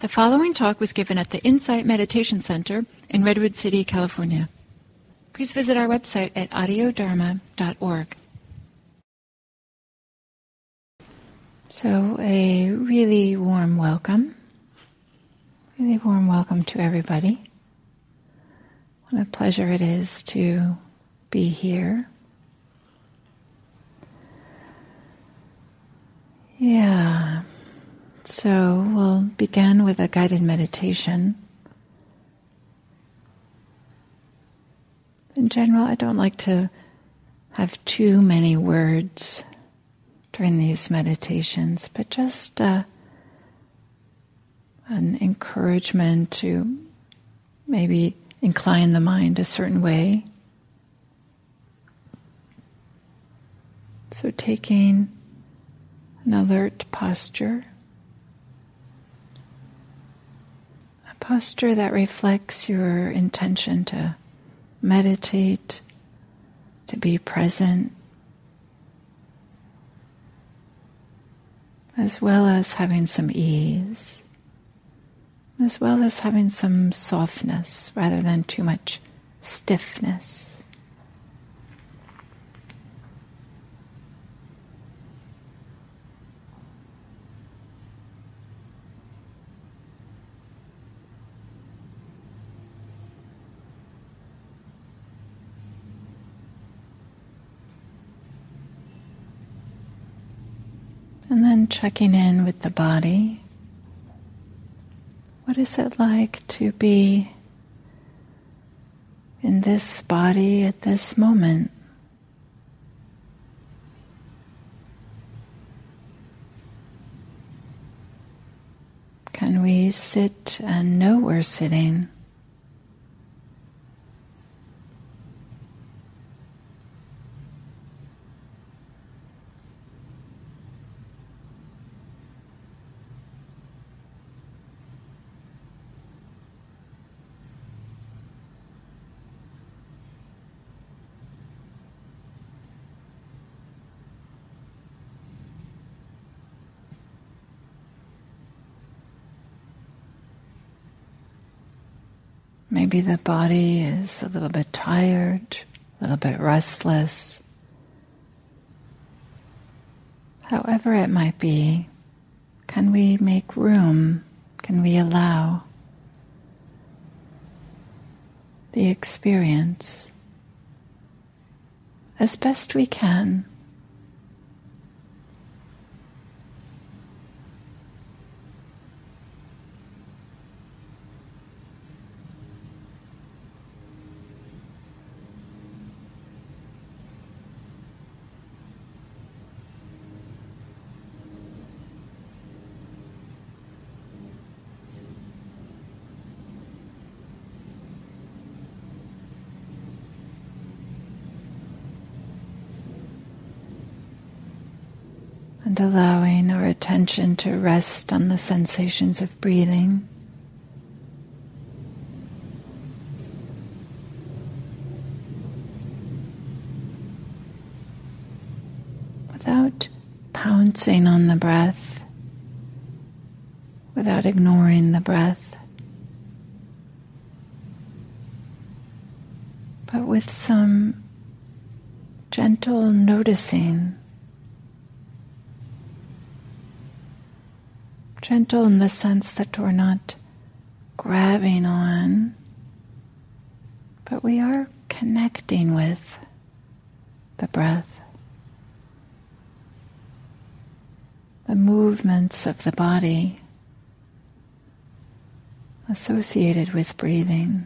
The following talk was given at the Insight Meditation Center in Redwood City, California. Please visit our website at audiodharma.org. So a really warm welcome to everybody. What a pleasure it is to be here. Yeah. So we'll begin with a guided meditation. In general, I don't like to have too many words during these meditations, but just an encouragement to maybe incline the mind a certain way. So taking an alert posture. Posture that reflects your intention to meditate, to be present, as well as having some ease, as well as having some softness rather than too much stiffness. And then checking in with the body. What is it like to be in this body at this moment? Can we sit and know we're sitting? Maybe the body is a little bit tired, a little bit restless. However it might be, can we make room? Can we allow the experience as best we can? And allowing our attention to rest on the sensations of breathing. Without pouncing on the breath, without ignoring the breath, but with some gentle noticing. Gentle in the sense that we're not grabbing on, but we are connecting with the breath, the movements of the body associated with breathing.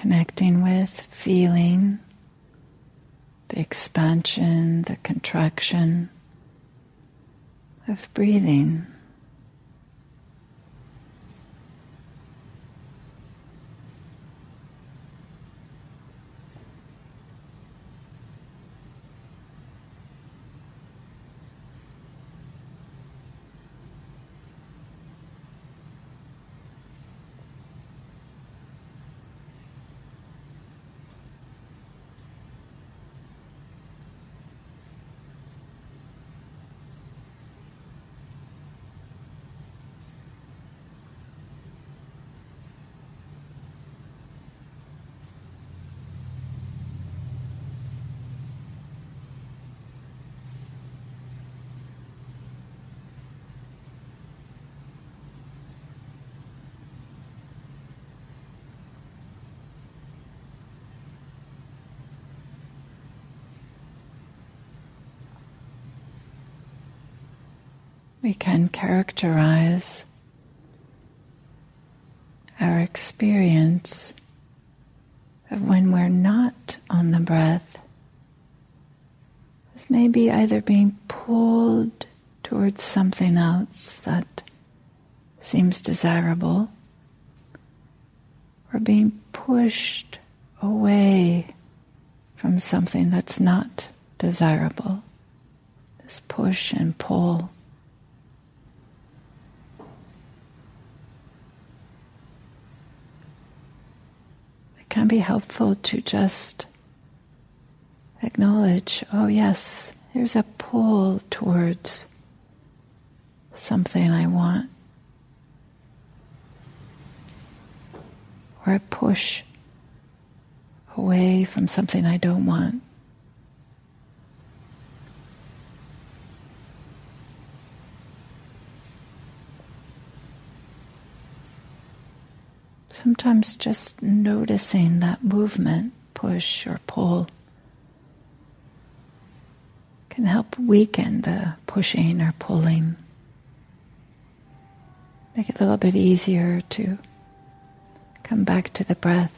connecting with, feeling the expansion, the contraction of breathing. We can characterize our experience of when we're not on the breath as maybe either being pulled towards something else that seems desirable, or being pushed away from something that's not desirable. This push and pull. It can be helpful to just acknowledge, oh yes, there's a pull towards something I want, or a push away from something I don't want. Sometimes just noticing that movement, push or pull, can help weaken the pushing or pulling. Make it a little bit easier to come back to the breath.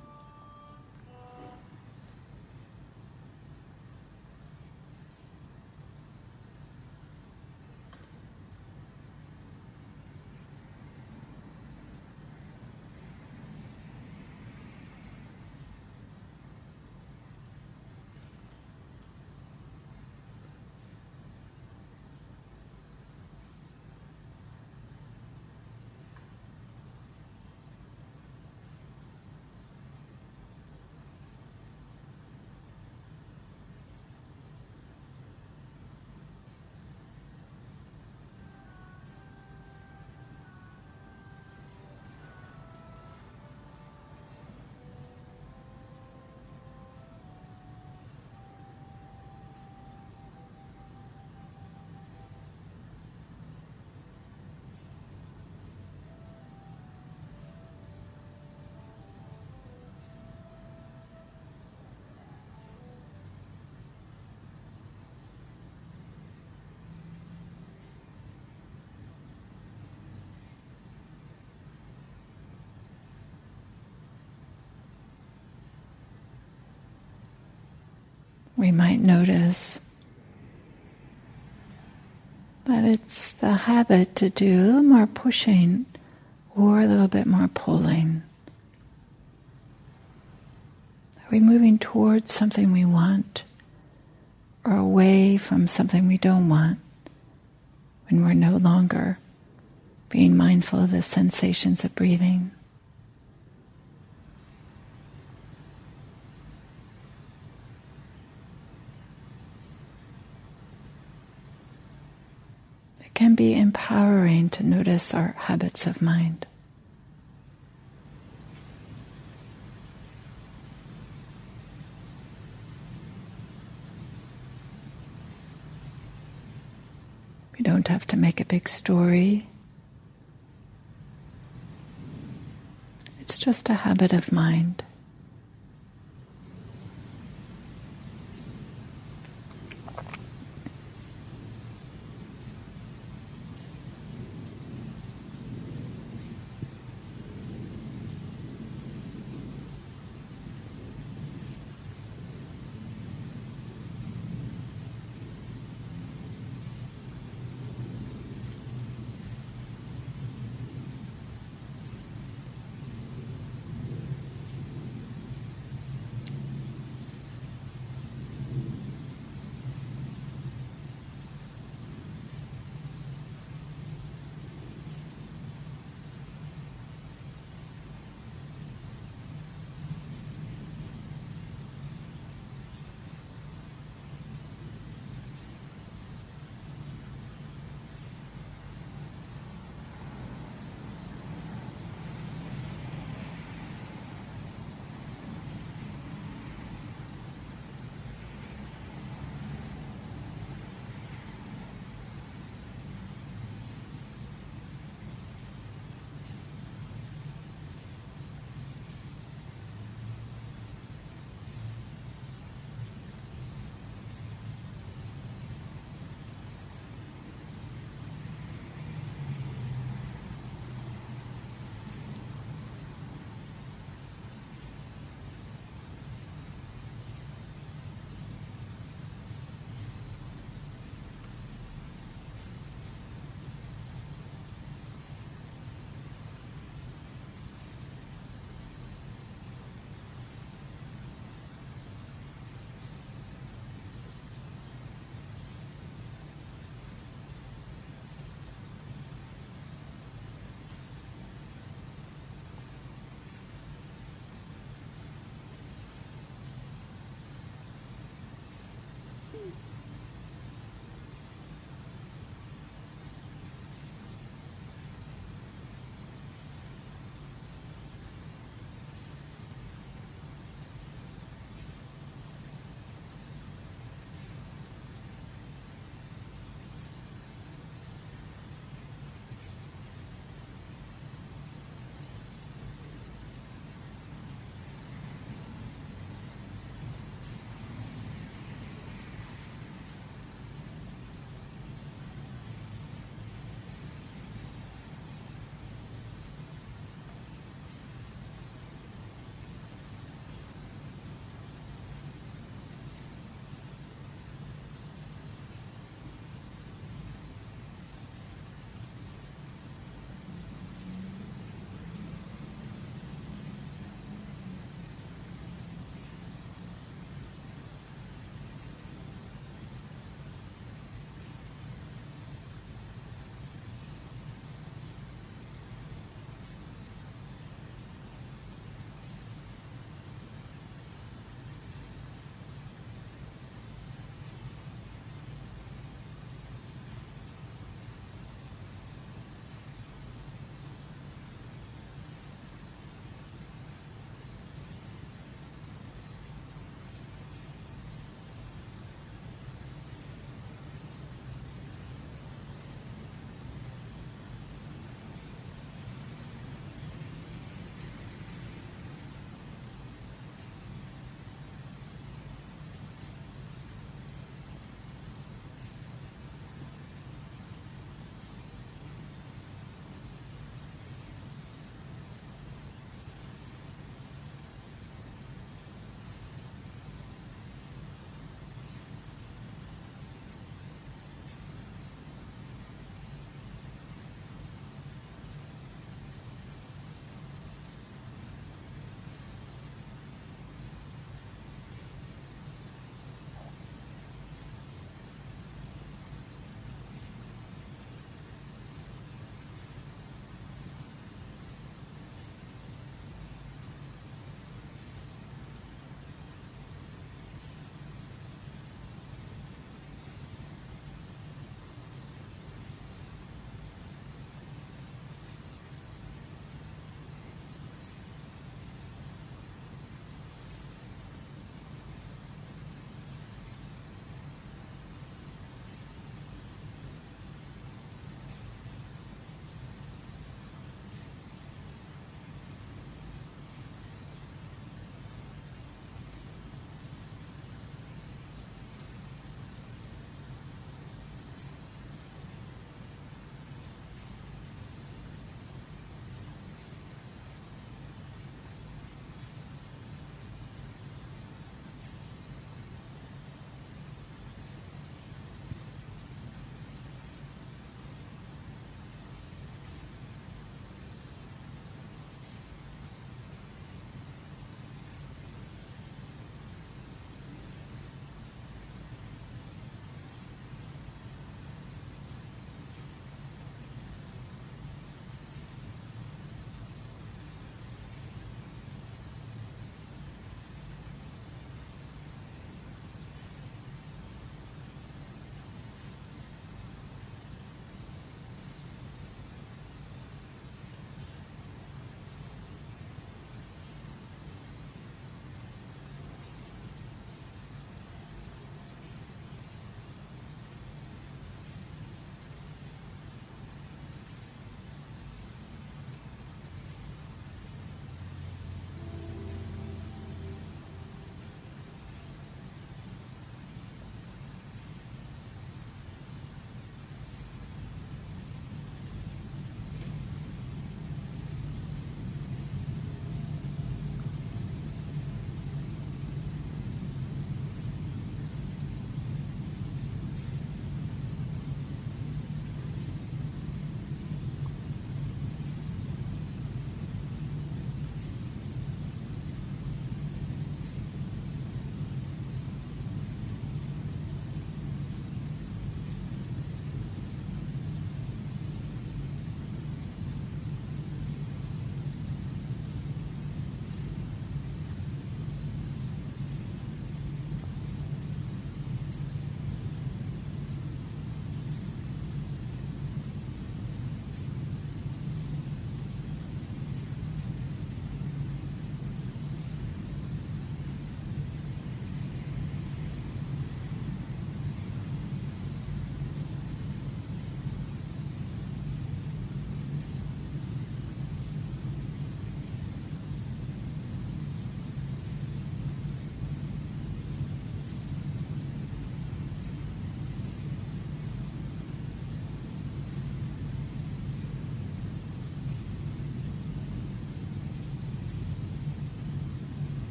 We might notice that it's the habit to do a little more pushing or a little bit more pulling. Are we moving towards something we want or away from something we don't want when we're no longer being mindful of the sensations of breathing? It can be empowering to notice our habits of mind. We don't have to make a big story. It's just a habit of mind.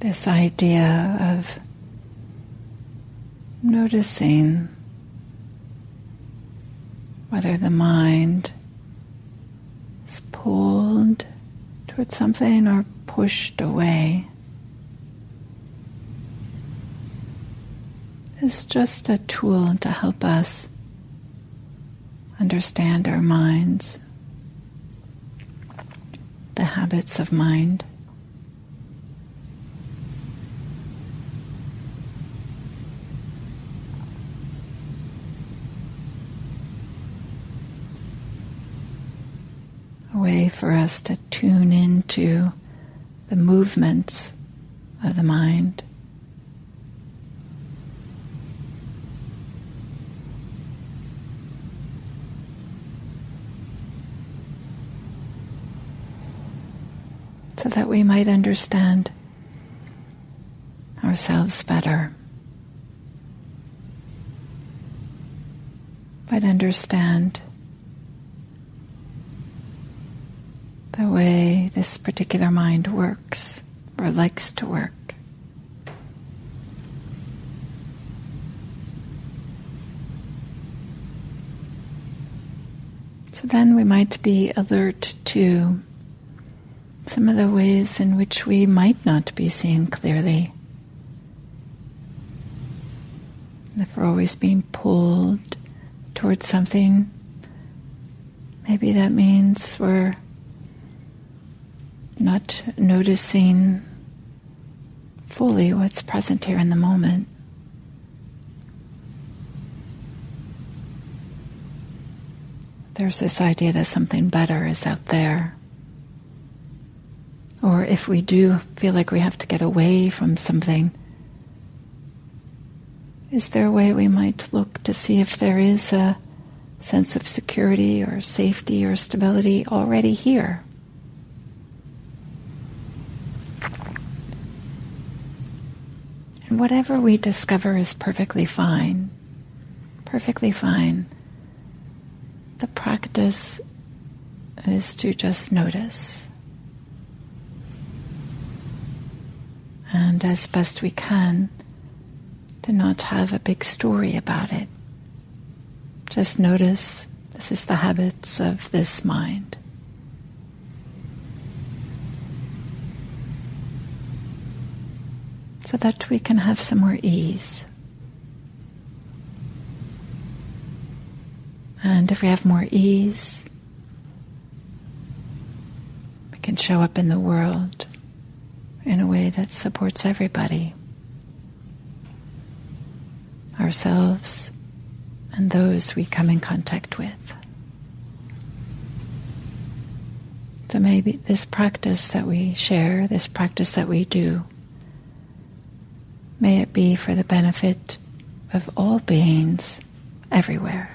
this idea of noticing whether the mind is pulled towards something or pushed away. Is just a tool to help us understand our minds, the habits of mind. A way for us to tune into the movements of the mind. So that we might understand ourselves better, might understand the way this particular mind works or likes to work. So then we might be alert to some of the ways in which we might not be seeing clearly. If we're always being pulled towards something, maybe that means we're not noticing fully what's present here in the moment. There's this idea that something better is out there. Or if we do feel like we have to get away from something, is there a way we might look to see if there is a sense of security or safety or stability already here? And whatever we discover is perfectly fine. Perfectly fine. The practice is to just notice. And as best we can, to not have a big story about it. Just notice this is the habits of this mind. So that we can have some more ease. And if we have more ease, we can show up in the world in a way that supports everybody, ourselves and those we come in contact with. So maybe this practice that we share, this practice that we do, may it be for the benefit of all beings everywhere.